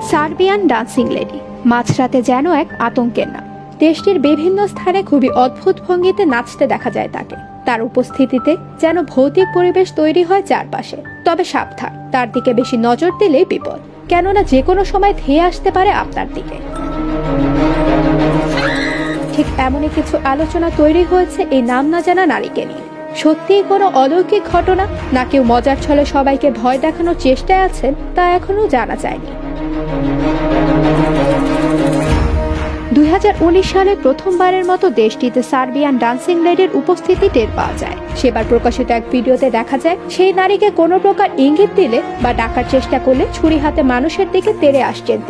Serbian dancing lady মাঝরাতে যেন এক আতঙ্কের নাম। দেশটির বিভিন্ন স্থানে খুবই অদ্ভুত ভঙ্গিতে নাচতে দেখা যায় তাকে। তার উপস্থিতিতে যেন ভৌতিক পরিবেশ তৈরি হয় চারপাশে। তবে সাবধান, তার দিকে বেশি নজর দিলেই বিপদ, কেননা যে কোনো সময় ধেয়ে আসতে পারে আপনার দিকে। ঠিক এমনই কিছু আলোচনা তৈরি হয়েছে এই নাম না জানা নারীকে নিয়ে। সত্যিই কোনো অলৌকিক ঘটনা, না কেউ মজার ছলে সবাইকে ভয় দেখানোর চেষ্টায় আছেন, তা এখনো জানা যায়নি। 2019 সালে প্রথমবারের মতো দেশটিতে সার্বিয়ান ডান্সিং লেডির উপস্থিতি টের পাওয়া যায়। সেবার প্রকাশিত এক ভিডিওতে দেখা যায় সেই নারীকে কোনো প্রকার ইঙ্গিত দিলে বা ডাকার চেষ্টা করলে ছুরি হাতে মানুষের দিকে তেড়ে আসছেন।